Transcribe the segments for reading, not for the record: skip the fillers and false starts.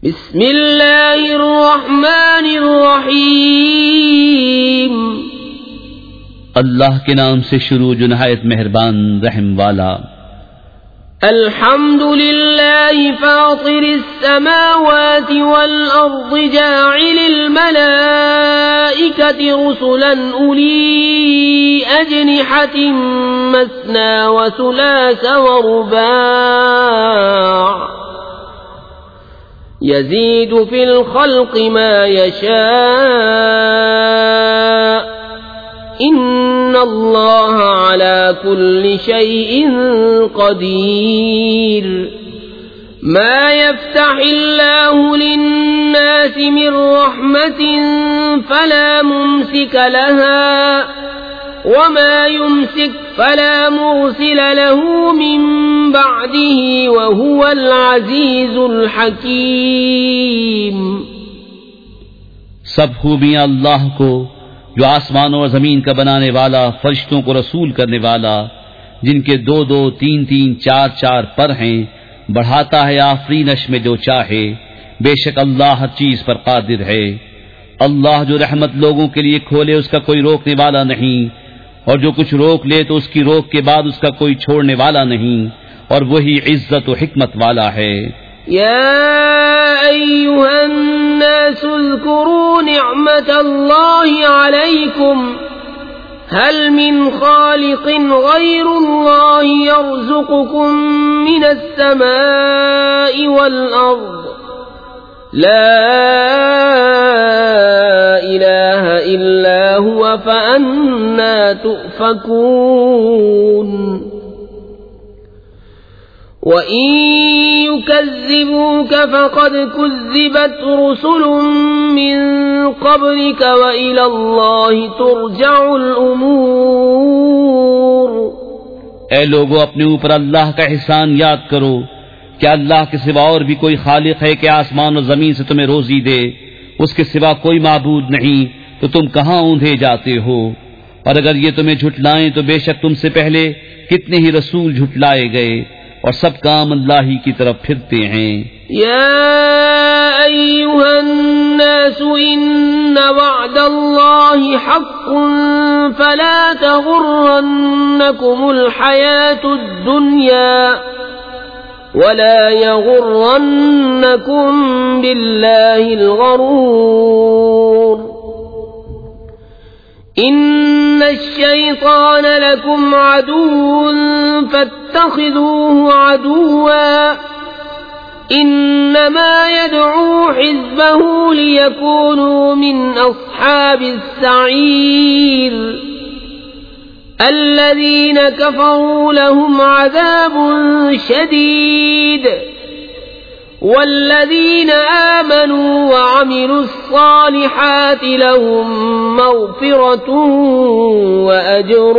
بسم اللہ الرحمن الرحیم اللہ کے نام سے شروع جو نہایت مہربان رحم والا۔ الحمد للہ فاطر السماوات والارض جاعل الملائکۃ رسلا اولی اجنحۃ مثنى وثلاث ورباع يزيد في الخلق ما يشاء إن الله على كل شيء قدير ما يفتح الله للناس من رحمة فلا ممسك لها وما يمسك فلا مرسل له من بعده وهو العزيز الحكيم۔ سب خوبیاں اللہ کو جو آسمانوں اور زمین کا بنانے والا، فرشتوں کو رسول کرنے والا، جن کے دو دو تین تین چار چار پر ہیں، بڑھاتا ہے آفرینش میں جو چاہے، بے شک اللہ ہر چیز پر قادر ہے۔ اللہ جو رحمت لوگوں کے لیے کھولے اس کا کوئی روکنے والا نہیں، اور جو کچھ روک لے تو اس کی روک کے بعد اس کا کوئی چھوڑنے والا نہیں، اور وہی عزت و حکمت والا ہے۔ یا ایھا الناس اذکروا نعمت اللہ علیکم هل من خالق غیر اللہ یرزقکم من السماء والارض لا الہ الا هو فأنا تؤفکون۔ وَإِن يُكَذِّبُوكَ فَقَدْ كُذِّبَتْ رُسُلٌ مِّن قَبْلِكَ وَإِلَى اللَّهِ تُرْجَعُ الْأُمُورُ۔ اے لوگو اپنے اوپر اللہ کا احسان یاد کرو، کیا اللہ کے سوا اور بھی کوئی خالق ہے کہ آسمان و زمین سے تمہیں روزی دے؟ اس کے سوا کوئی معبود نہیں، تو تم کہاں اوندھے جاتے ہو؟ اور اگر یہ تمہیں جھٹلائیں تو بے شک تم سے پہلے کتنے ہی رسول جھٹلائے گئے، اور سب کام اللہ ہی کی طرف پھرتے ہیں۔ یا ایھا الناس ان وعد اللہ حق فلا تغرنکم الحیاة الدنیا ولا یغرنکم باللہ الغرور۔ ان الشیطان لکم عدو فاتخذوه عدوا انما يدعو حزبه ليكونوا من اصحاب السعير۔ الذين كفروا لهم عذاب شديد والذين آمنوا وعملوا الصالحات لهم مغفرة وأجر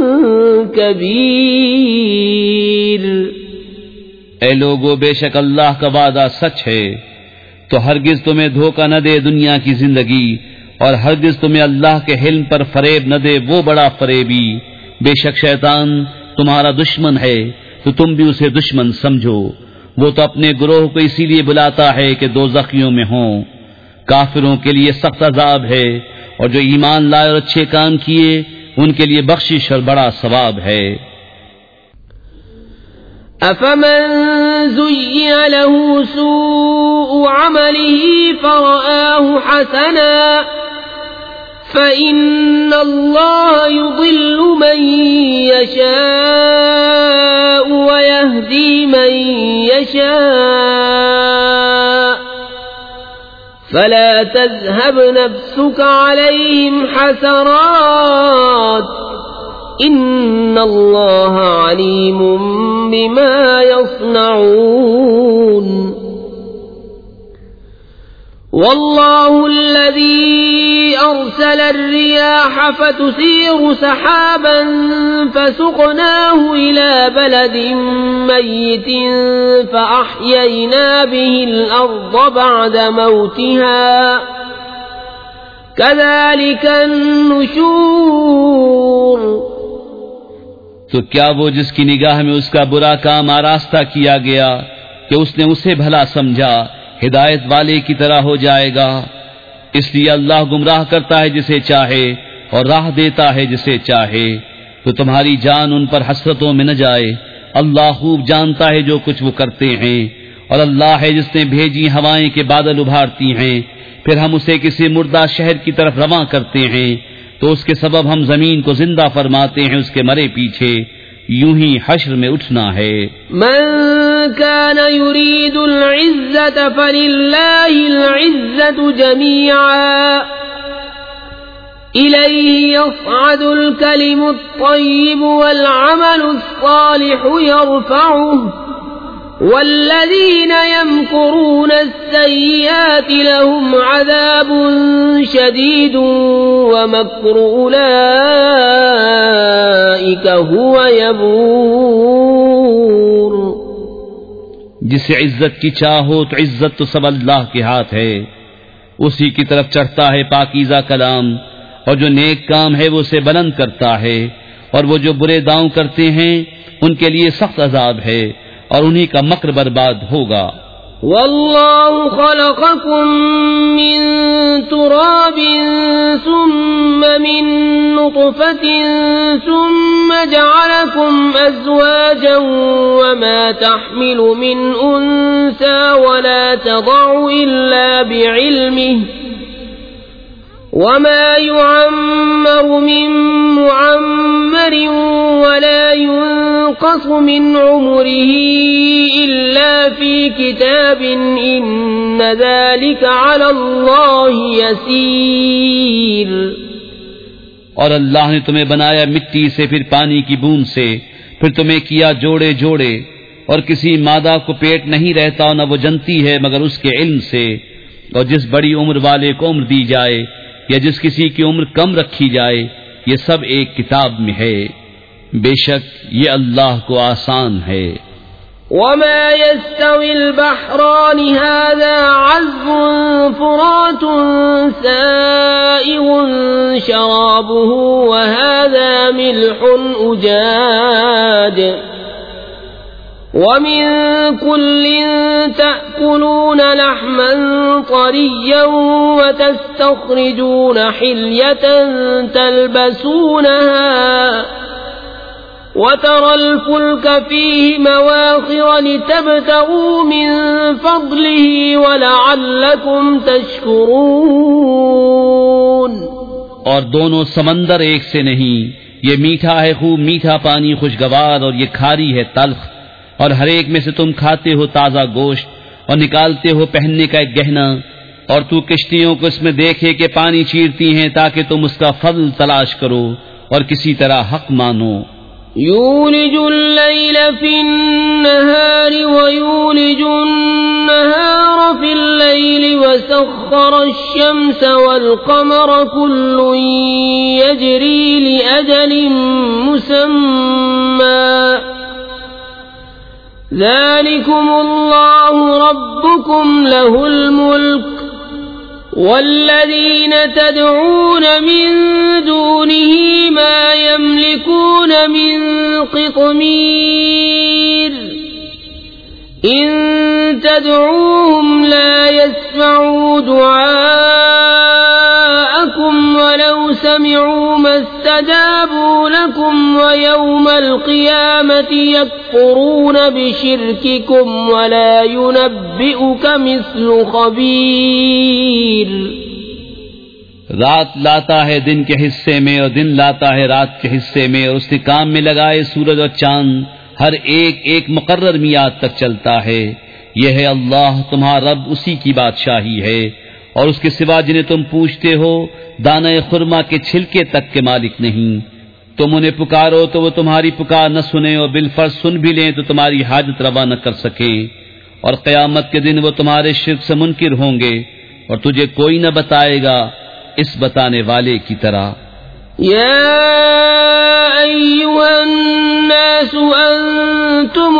كبير۔ اے لوگو بے شک اللہ کا وعدہ سچ ہے، تو ہرگز تمہیں دھوکہ نہ دے دنیا کی زندگی، اور ہرگز تمہیں اللہ کے حلم پر فریب نہ دے وہ بڑا فریبی۔ بے شک شیطان تمہارا دشمن ہے، تو تم بھی اسے دشمن سمجھو۔ وہ تو اپنے گروہ کو اسی لیے بلاتا ہے کہ دوزخیوں میں ہوں۔ کافروں کے لیے سخت عذاب ہے، اور جو ایمان لائے اور اچھے کام کیے ان کے لیے بخشش اور بڑا ثواب ہے۔ افمن زین له سوء عمله فرآه حسنا فإن الله يضل من يشاء ويهدي من يشاء فلا تذهب نفسك عليهم حسرات ان اللہ علیم بما يصنعون۔ واللہ الذی ارسل الرياح فتثير سحابا فسقناه الى بلد میت فاحیینا به الارض بعد موتها كذلك النشور۔ تو کیا وہ جس کی نگاہ میں اس کا برا کام آراستہ کیا گیا کہ اس نے اسے بھلا سمجھا، ہدایت والے کی طرح ہو جائے گا. اس لیے اللہ گمراہ کرتا ہے جسے چاہے اور راہ دیتا ہے جسے چاہے. تو تمہاری جان ان پر حسرتوں میں نہ جائے. اللہ خوب جانتا ہے جو کچھ وہ کرتے ہیں. اور اللہ ہے جس نے بھیجی ہوائیں کے بادل ابھارتی ہیں، پھر ہم اسے کسی مردہ شہر کی طرف رواں کرتے ہیں، تو اس کے سبب ہم زمین کو زندہ فرماتے ہیں اس کے مرے پیچھے. یوں ہی حشر میں اٹھنا ہے. من كان يريد العزة فلله العزة جميعا إليه يصعد الكلم الطيب والعمل الصالح يرفعه والذين يمكرون السيئات لهم عذاب شديد ومكر أولئك هو يبور. جسے عزت کی چاہو تو عزت تو سب اللہ کے ہاتھ ہے، اسی کی طرف چڑھتا ہے پاکیزہ کلام، اور جو نیک کام ہے وہ اسے بلند کرتا ہے، اور وہ جو برے داؤں کرتے ہیں ان کے لیے سخت عذاب ہے اور انہی کا مکر برباد ہوگا. والله خلقكم من تراب ثم من نطفة ثم جعلكم أزواجا وما تحمل من أنثى ولا تضع إلا بعلمه وما يعمر من معمر ولا ينقص من عمره إلا في كتاب إن ذلك على الله يسير. اور اللہ نے تمہیں بنایا مٹی سے، پھر پانی کی بوند سے، پھر تمہیں کیا جوڑے جوڑے، اور کسی مادہ کو پیٹ نہیں رہتا نہ وہ جنتی ہے مگر اس کے علم سے. اور جس بڑی عمر والے کو عمر دی جائے یا جس کسی کی عمر کم رکھی جائے، یہ سب ایک کتاب میں ہے. بے شک یہ اللہ کو آسان ہے. وما يستوي البحران هذا عذب فرات سائغ شرابه وهذا ملح أجاج ومن كل تأكلون لحما طريا وتستخرجون حلية تلبسونها وترى الفلك فيه مواخر لتبتغوا من فضله ولعلكم تشكرون. اور دونوں سمندر ایک سے نہیں، یہ میٹھا ہے خوب میٹھا پانی خوشگوار، اور یہ کھاری ہے تلخ، اور ہر ایک میں سے تم کھاتے ہو تازہ گوشت اور نکالتے ہو پہننے کا ایک گہنا. اور تو کشتیوں کو اس میں دیکھے کہ پانی چیرتی ہیں تاکہ تم اس کا فضل تلاش کرو اور کسی طرح حق مانو. يولج الليل في النهار ويولج النهار في الليل وسخر الشمس والقمر كل يجري لأجل مسمى ذلكم الله ربكم له الملك والذين تدعون من دونه ما يملكون من قطمير إن تدعوهم لا يسمعوا دعاءكم ولو سمعوا ما استجابوا لكم ويوم القيامة يكفرون بشرككم ولا ينبئك مثل خبير. رات لاتا ہے دن کے حصے میں اور دن لاتا ہے رات کے حصے میں، اور اس کے کام میں لگائے سورج اور چاند، ہر ایک ایک مقرر میعاد تک چلتا ہے. یہ ہے اللہ تمہارا رب، اسی کی بادشاہی ہے. اور اس کے سوا جنہیں تم پوچھتے ہو دانہ خرما کے چھلکے تک کے مالک نہیں. تم انہیں پکارو تو وہ تمہاری پکار نہ سنیں، اور بالفرض سن بھی لیں تو تمہاری حاجت روا نہ کر سکیں. اور قیامت کے دن وہ تمہارے شرک سے منکر ہوں گے، اور تجھے کوئی نہ بتائے گا اس بتانے والے کی طرح. يا أيها الناس أنتم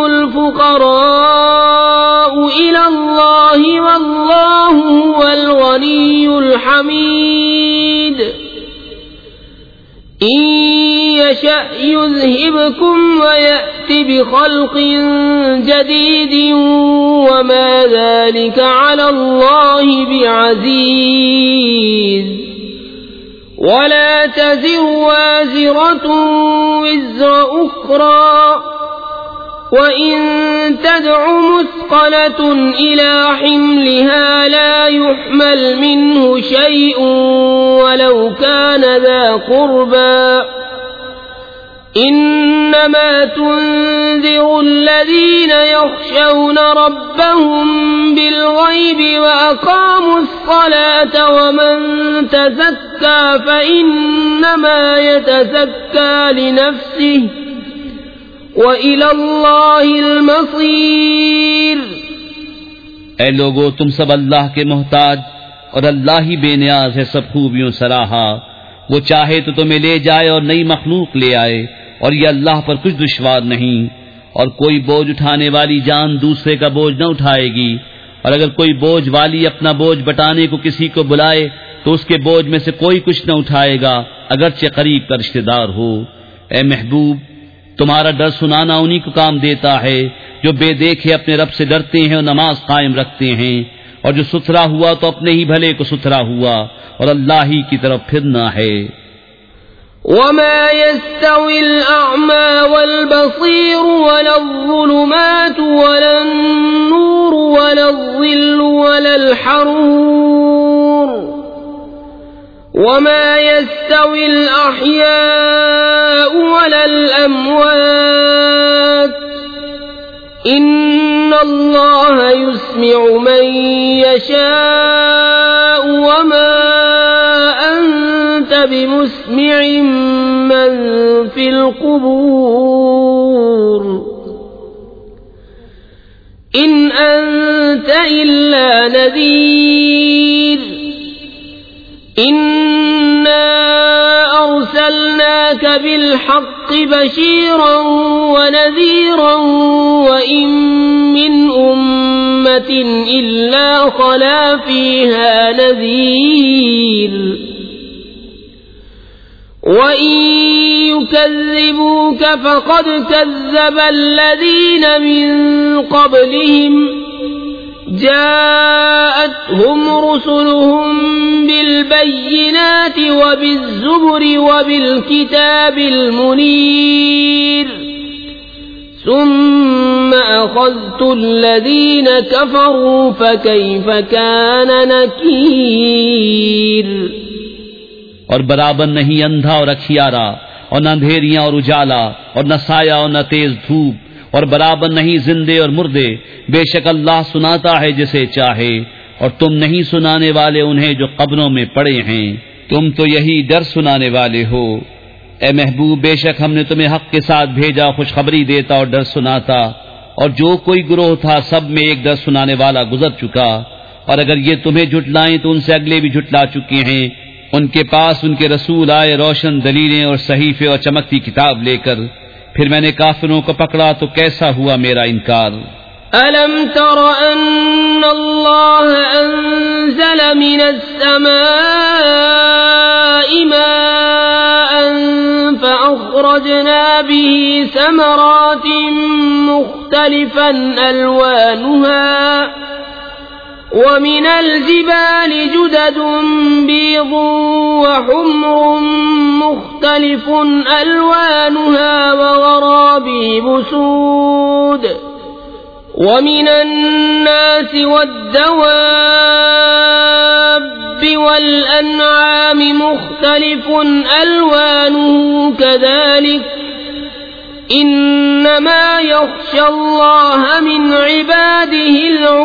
الفقراء إلى الله والله هو الغني الحميد إن يشأ يذهبكم ويأت بخلق جديد وما ذلك على الله بعزيز ولا تزر وازرة وزر أخرى وإن تدع مثقلة إلى حملها لا يحمل منه شيء ولو كان ذا قربى إنما تنذر الذين يخشون ربهم بالغيب وأقاموا الصلاة ومن تزكى فإنما يتزكى لنفسه وَإِلَى اللَّهِ الْمَصِيرُ۔ اے لوگو، تم سب اللہ کے محتاج اور اللہ ہی بے نیاز ہے سب خوبیوں سراہا۔ وہ چاہے تو تمہیں لے جائے اور نئی مخلوق لے آئے، اور یہ اللہ پر کچھ دشوار نہیں۔ اور کوئی بوجھ اٹھانے والی جان دوسرے کا بوجھ نہ اٹھائے گی، اور اگر کوئی بوجھ والی اپنا بوجھ بٹانے کو کسی کو بلائے تو اس کے بوجھ میں سے کوئی کچھ نہ اٹھائے گا، اگرچہ قریب کا رشتہ دار ہو۔ اے محبوب، تمہارا ڈر سنانا انہی کو کام دیتا ہے جو بے دیکھے اپنے رب سے ڈرتے ہیں اور نماز قائم رکھتے ہیں، اور جو ستھرا ہوا تو اپنے ہی بھلے کو ستھرا ہوا، اور اللہ ہی کی طرف پھرنا ہے۔ وما يستوي الأعمى والبصير ولا الظلمات ولا النور ولا الظل ولا الحرور وما يستوي الأحياء ولا الأموات إن الله يسمع من يشاء وما أنت بمسمع من في القبور إن أنت إلا نذير إنا أرسلناك بالحق بشيرا ونذيرا وإن من أمة إلا خلا فيها نذير وَإِن يُكَذِّبُوكَ فَقَدْ كَذَّبَ الَّذِينَ مِن قَبْلِهِمْ جَاءَتْهُمْ رُسُلُهُم بِالْبَيِّنَاتِ وَبِالزُّبُرِ وَبِالْكِتَابِ الْمُنِيرِ ثُمَّ أَخَذْتُ الَّذِينَ كَفَرُوا فَكَيْفَ كَانَ نَكِيرِ۔ اور برابر نہیں اندھا اور اکھیارا، اور نہ اندھیریاں اور اجالا، اور نہ سایہ اور نہ تیز دھوپ، اور برابر نہیں زندے اور مردے۔ بے شک اللہ سناتا ہے جسے چاہے، اور تم نہیں سنانے والے انہیں جو قبروں میں پڑے ہیں۔ تم تو یہی ڈر سنانے والے ہو۔ اے محبوب، بے شک ہم نے تمہیں حق کے ساتھ بھیجا، خوشخبری دیتا اور ڈر سناتا، اور جو کوئی گروہ تھا سب میں ایک ڈر سنانے والا گزر چکا۔ اور اگر یہ تمہیں جھٹلائیں تو ان سے اگلے بھی جھٹلا چکے ہیں۔ ان کے پاس ان کے رسول آئے روشن دلیلیں اور صحیفے اور چمکتی کتاب لے کر، پھر میں نے کافروں کو پکڑا تو کیسا ہوا میرا انکار۔ أَلَمْ تَرَ أَنَّ اللَّهَ أَنزَلَ مِنَ السَّمَاءِ مَاءً فَأَخْرَجْنَا بِهِ ثَمَرَاتٍ مُخْتَلِفًا أَلْوَانُهَا وَمِنَ الْجِبَالِ جُدَدٌ بِيضٌ وَحُمْرٌ مُخْتَلِفٌ أَلْوَانُهَا وَغَرَابِيبُ سُودٌ وَمِنَ النَّاسِ وَالدَّوَابِّ وَالْأَنْعَامِ مُخْتَلِفٌ أَلْوَانُهُ كَذَلِكَ إِنَّمَا يَخْشَى اللَّهَ مِنْ عِبَادِهِ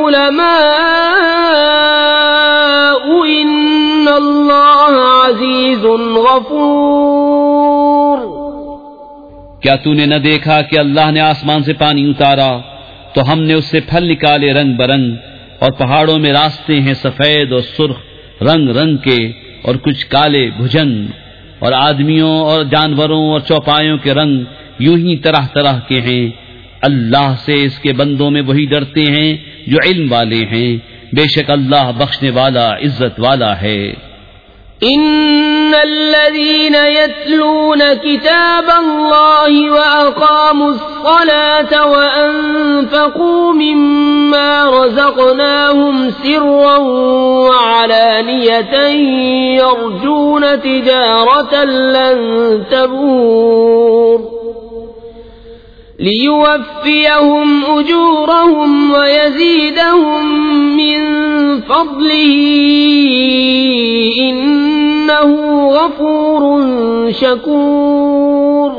الْعُلَمَاءُ إِنَّ اللَّهَ عَزِيزٌ غَفُورٌ۔ کیا تو نے نہ دیکھا کہ اللہ نے آسمان سے پانی اتارا تو ہم نے اس سے پھل نکالے رنگ برنگ، اور پہاڑوں میں راستے ہیں سفید اور سرخ رنگ رنگ کے، اور کچھ کالے بھجنگ، اور آدمیوں اور جانوروں اور چوپایوں کے رنگ یوں ہی طرح طرح کے ہیں۔ اللہ سے اس کے بندوں میں وہی ڈرتے ہیں جو علم والے ہیں، بے شک اللہ بخشنے والا عزت والا ہے۔ إن الذين يتلون كتاب الله وأقاموا الصلاة وأنفقوا مما رزقناهم سرا وعلانية يرجون تجارة لن تبور ليوفيهم أجورهم ويزيدهم من فضله إنه غفور شكور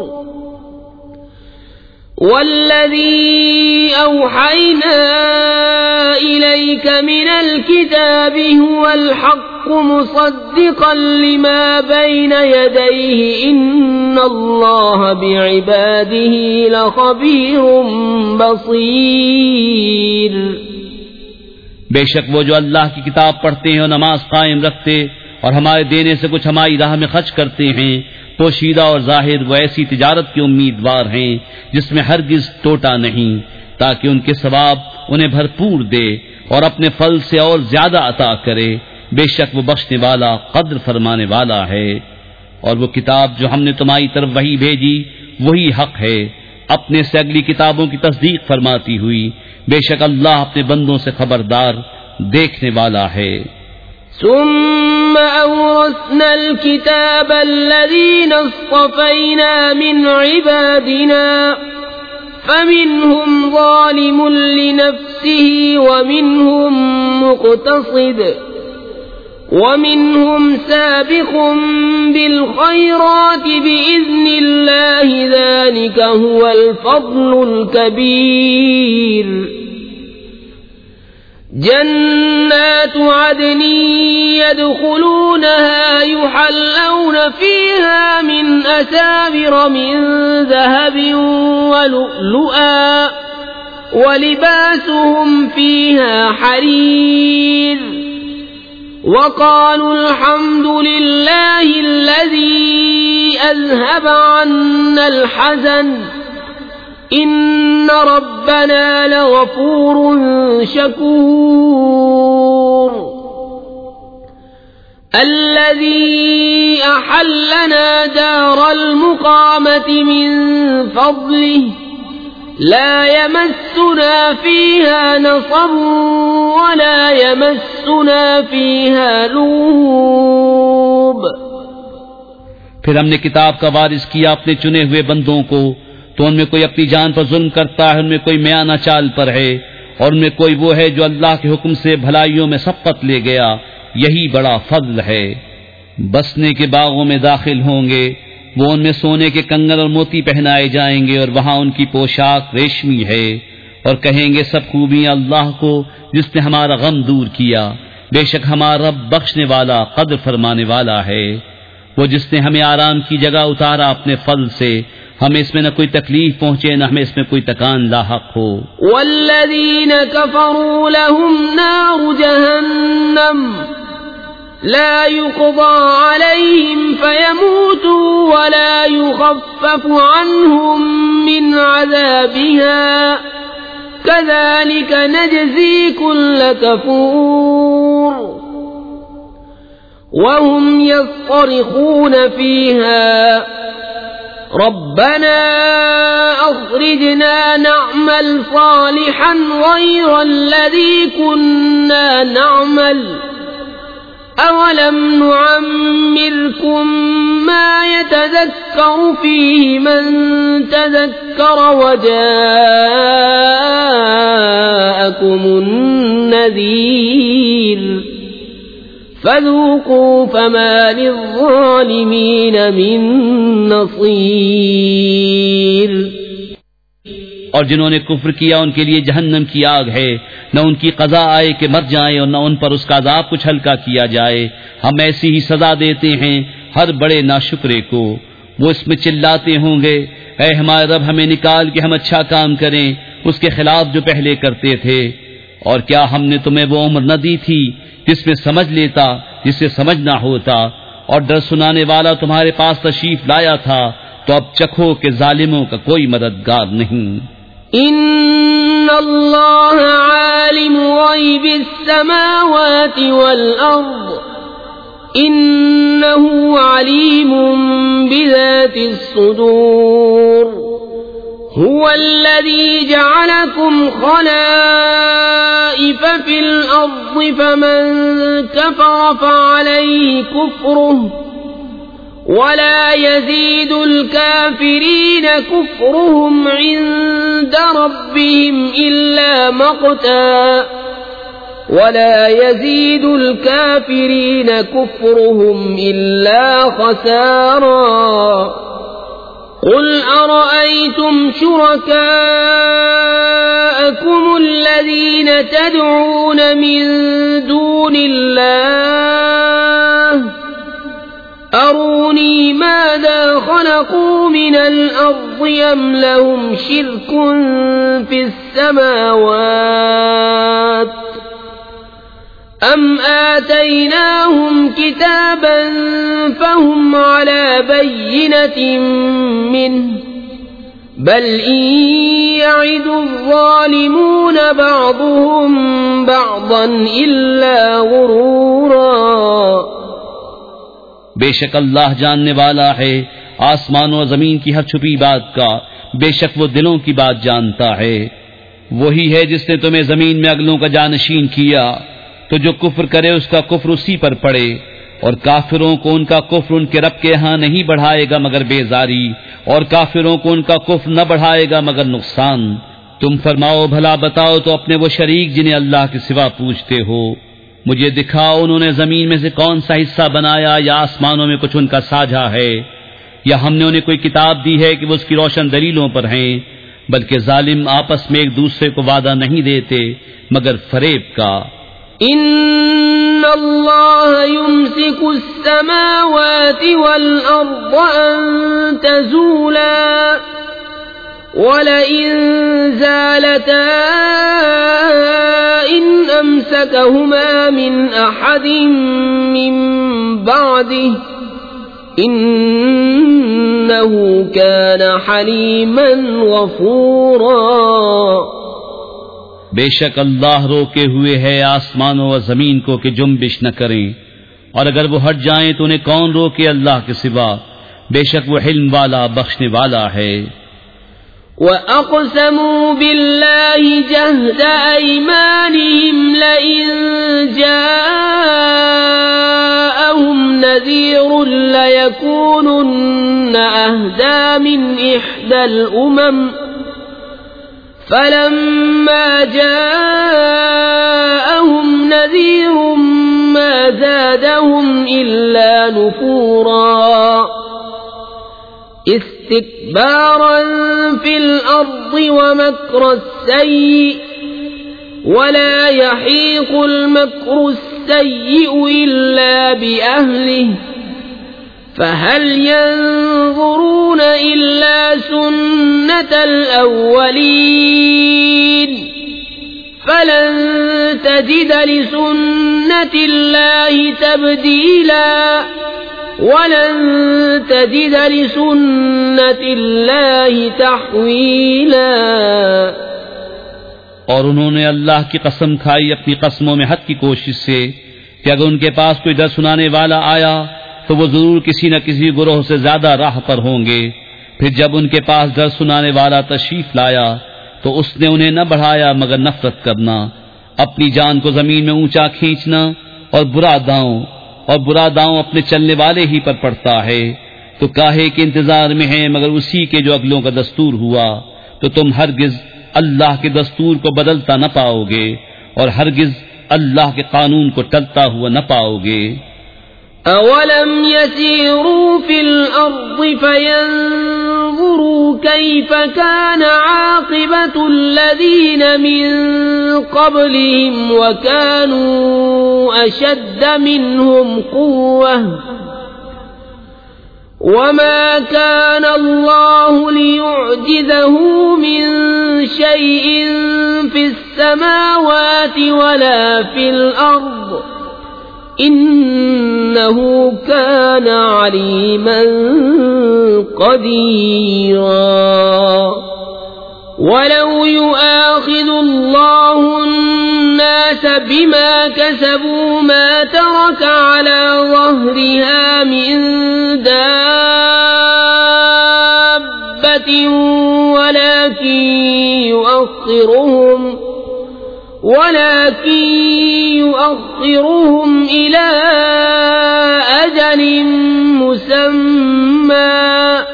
والذي أوحينا إليك من الكتاب هو الحق مصدقا لما بين يديه إن الله بعباده لخبير بصير. بے شک وہ جو اللہ کی کتاب پڑھتے ہیں اور نماز قائم رکھتے اور ہمارے دینے سے کچھ ہماری راہ میں خرچ کرتے ہیں پوشیدہ اور ظاہر وہ ایسی تجارت کے امیدوار ہیں جس میں ہرگز ٹوٹا نہیں تاکہ ان کے ثواب انہیں بھرپور دے اور اپنے فضل سے اور زیادہ عطا کرے. بے شک وہ بخشنے والا قدر فرمانے والا ہے. اور وہ کتاب جو ہم نے تمہاری طرف وہی بھیجی وہی حق ہے اپنے سے اگلی کتابوں کی تصدیق فرماتی ہوئی. بے شک اللہ اپنے بندوں سے خبردار دیکھنے والا ہے. ثم أورثنا الكتاب الذين اصطفينا من عبادنا فمنهم ظالم لنفسه ومنهم مقتصد ومنهم سابق بالخيرات بإذن الله ذلك هو الفضل الكبير. جنات عدن يدخلونها يحلون فيها من أساور من ذهب ولؤلؤا ولباسهم فيها حرير وقالوا الحمد لله الذي أذهب عنا الحزن إن ربنا لغفور شكور. الذي أحلنا دار المقامة من فضله لا يمسنا فيها نصب ولا يمسنا فيها لغوب. پھر ہم نے کتاب کا وارث کیا اپنے چنے ہوئے بندوں کو تو ان میں کوئی اپنی جان پر ظلم کرتا ہے ان میں کوئی میانہ چال پر ہے اور ان میں کوئی وہ ہے جو اللہ کے حکم سے بھلائیوں میں سبقت لے گیا. یہی بڑا فضل ہے. بسنے کے باغوں میں داخل ہوں گے وہ ان میں سونے کے کنگن اور موتی پہنائے جائیں گے اور وہاں ان کی پوشاک ریشمی ہے اور کہیں گے سب خوبیاں اللہ کو جس نے ہمارا غم دور کیا. بے شک ہمارا رب بخشنے والا قدر فرمانے والا ہے. وہ جس نے ہمیں آرام کی جگہ اتارا اپنے فضل سے ہمیں اس میں نہ کوئی تکلیف پہنچے نہ ہمیں اس میں کوئی تکان لاحق ہو. والذین کفروا لهم نار جہنم لا يقضى عليهم فيموتوا ولا يخفف عنهم من عذابها كذلك نجزي كل كفور. وهم يصطرخون فيها ربنا أخرجنا نعمل صالحا غير الذي كنا نعمل أولم نعمركم ما يتذكر فيه من تذكر وجاءكم النذير فذوقوا فما للظالمين من نصير. اور جنہوں نے کفر کیا ان کے لیے جہنم کی آگ ہے نہ ان کی قضا آئے کہ مر جائیں اور نہ ان پر اس کا عذاب کچھ ہلکا کیا جائے. ہم ایسی ہی سزا دیتے ہیں ہر بڑے ناشکرے کو. وہ اس میں چلاتے ہوں گے اے ہمارے رب ہمیں نکال کہ ہم اچھا کام کریں اس کے خلاف جو پہلے کرتے تھے. اور کیا ہم نے تمہیں وہ عمر نہ دی تھی جس میں سمجھ لیتا جسے سمجھنا ہوتا اور ڈر سنانے والا تمہارے پاس تشریف لایا تھا تو اب چکھو کہ ظالموں کا کوئی مددگار نہیں. ان اللہ عالم غیب السماوات والارض إنه عليم بذات الصدور هو الذي جعلكم خلائف في الأرض فمن كفر فعليه كفره ولا يزيد الكافرين كفرهم عند ربهم إلا مقتا ولا يزيد الكافرين كفرهم إلا خسارا قل أرأيتم شركاءكم الذين تدعون من دون الله أروني ماذا خلقوا من الأرض أم لهم شرك في السماوات أم آتيناهم كتابا فهم على بينة منه بل إن يعد الظالمون بعضهم بعضا إلا غرورا بے شک اللہ جاننے والا ہے آسمان و زمین کی ہر چھپی بات کا، بے شک وہ دلوں کی بات جانتا ہے۔ وہی ہے جس نے تمہیں زمین میں اگلوں کا جانشین کیا، تو جو کفر کرے اس کا کفر اسی پر پڑے، اور کافروں کو ان کا کفر ان کے رب کے ہاں نہیں بڑھائے گا مگر بیزاری، اور کافروں کو ان کا کفر نہ بڑھائے گا مگر نقصان۔ تم فرماؤ بھلا بتاؤ تو اپنے وہ شریک جنہیں اللہ کے سوا پوچھتے ہو، مجھے دکھاؤ انہوں نے زمین میں سے کون سا حصہ بنایا یا آسمانوں میں کچھ ان کا ساجھا ہے، یا ہم نے انہیں کوئی کتاب دی ہے کہ وہ اس کی روشن دلیلوں پر ہیں، بلکہ ظالم آپس میں ایک دوسرے کو وعدہ نہیں دیتے مگر فریب کا۔ ان اللہ یمسک السماوات والارض ان تزولا وَلَئِن زَالَتَا إِنْ أَمْسَكَهُمَا مِنْ أَحَدٍ مِّن بَعْدِهِ إِنَّهُ كَانَ حَلِيمًا غَفُورًا۔ بے شک اللہ روکے ہوئے ہے آسمانوں و زمین کو کہ جنبش نہ کریں، اور اگر وہ ہٹ جائیں تو انہیں کون روکے اللہ کے سوا، بے شک وہ حلم والا بخشنے والا ہے۔ وَأَقْسَمُوا بِاللَّهِ جَهْدَ أَيْمَانِهِمْ لَئِن جَاءَهُمْ نَذِيرٌ لَيَكُونُنَّ أَهْدَىٰ مِنْ إِحْدَى الْأُمَمِ فَلَمَّا جَاءَهُمْ نَذِيرٌ مَا زَادَهُمْ إِلَّا نُفُورًا استكبارا في الأرض ومكر السيء ولا يحيق المكر السيء إلا بأهله فهل ينظرون إلا سنة الأولين فلن تجد لسنة الله تبديلا وَلَن تَجِدَ لِسُنَّةِ اللَّهِ تَحْوِيلًا۔ اور انہوں نے اللہ کی قسم کھائی اپنی قسموں میں حد کی کوشش سے کہ اگر ان کے پاس کوئی در سنانے والا آیا تو وہ ضرور کسی نہ کسی گروہ سے زیادہ راہ پر ہوں گے۔ پھر جب ان کے پاس در سنانے والا تشریف لایا تو اس نے انہیں نہ بڑھایا مگر نفرت کرنا، اپنی جان کو زمین میں اونچا کھینچنا، اور برا داؤں اپنے چلنے والے ہی پر پڑتا ہے۔ تو کاہے کے انتظار میں ہیں مگر اسی کے جو اگلوں کا دستور ہوا، تو تم ہرگز اللہ کے دستور کو بدلتا نہ پاؤ گے اور ہرگز اللہ کے قانون کو ٹلتا ہوا نہ پاؤ گے۔ اولم يسيروا في الارض فينظروا كيف كان عاقبة الذين من قبلهم وكانوا اشد منهم قوة وما كان الله ليعجزه من شيء في السماوات ولا في الارض إنه كان عليما قديرا ولو يؤاخذ الله الناس الناس بما كسبوا ما ترك على ظهرها من دابة ولكن يؤخرهم إلى أجل مسمى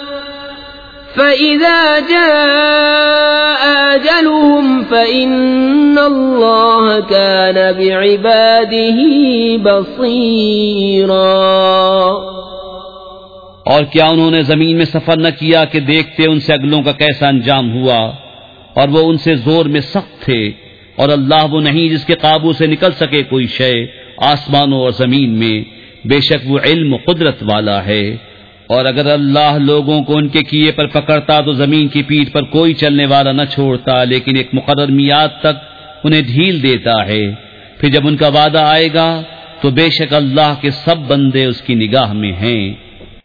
فإذا جاء أجلهم فإن الله كان بعباده بصيرا۔ اور کیا انہوں نے زمین میں سفر نہ کیا کہ دیکھتے ان سے اگلوں کا کیسا انجام ہوا، اور وہ ان سے زور میں سخت تھے، اور اللہ وہ نہیں جس کے قابو سے نکل سکے کوئی شے آسمانوں اور زمین میں، بے شک وہ علم و قدرت والا ہے۔ اور اگر اللہ لوگوں کو ان کے کیے پر پکڑتا تو زمین کی پیٹھ پر کوئی چلنے والا نہ چھوڑتا، لیکن ایک مقرر میعاد تک انہیں ڈھیل دیتا ہے، پھر جب ان کا وعدہ آئے گا تو بے شک اللہ کے سب بندے اس کی نگاہ میں ہیں۔